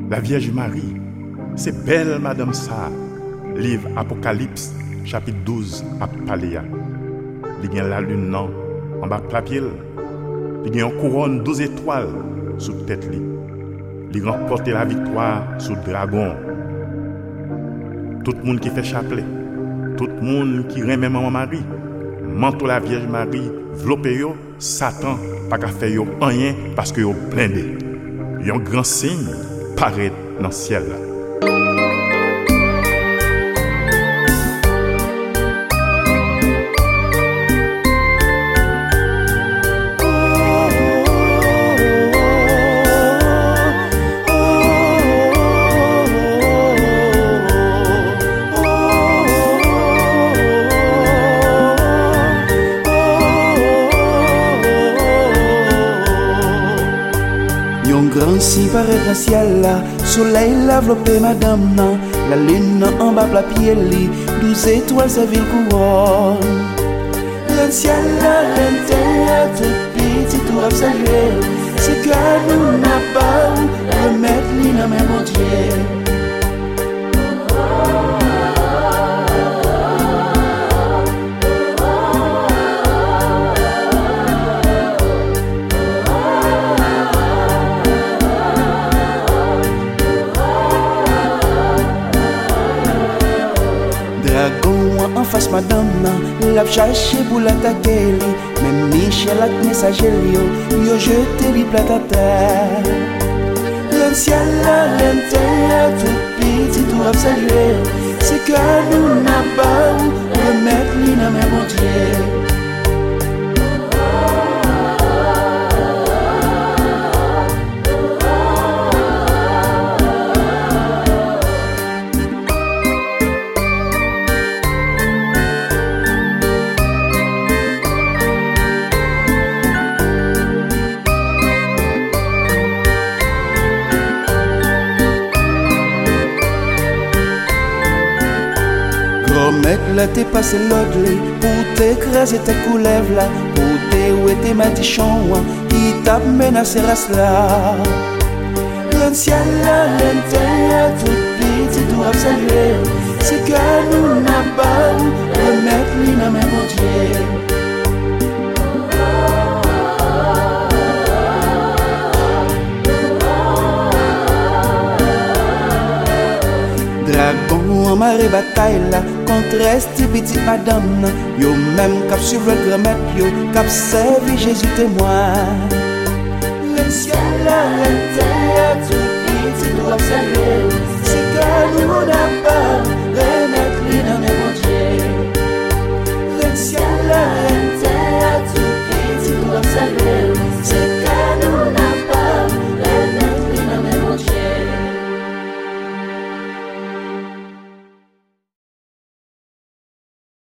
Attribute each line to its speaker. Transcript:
Speaker 1: La Vierge Marie, c'est belle Madame ça. Livre Apocalypse, chapitre 12, à Paléa. Il y a la lune non, en bas papier. Il y a une couronne 12 étoiles sous tête. Il remporte la victoire sous le dragon. Tout le monde qui fait chapelet, tout le monde qui remet Maman Marie, manteau la Vierge Marie, vlopé yo, Satan, pas qu'à faire yo rien parce que yo blindé. Il y a un grand signe paraît dans le ciel.
Speaker 2: Grand si paraît dans le ciel là, soleil l'a enveloppé madame nan, la lune en bas la pied li, 12 étoiles sa ville couronne. Le ciel là, l'intérieur tout petit tout a salué, c'est que nous n'a pas remettre li dans mes bon Dieu. Dragon en face madame nan, l'a cherché pour l'attaquer li, même Michel a messager yo jeté li plat à terre. Le ciel là, l'intérieur tout petit tout a salué, c'est que nous n'a pas remettre li dans mes bon Dieu. Mec là t'es passé l'autre pour t'écraser tes couleuvres là, pour t'éouer ma tichon qui t'a menacé race là. Le ciel là, l'intérieur tout petit tout a salué, c'est que nous n'a pas remettre li dans mes bon Dieu. Dragon en marée bataille là, contre esti petit madame, yo même cap suivre le grand maître, yo cap servi Jésus témoin. Le ciel là, l'intérieur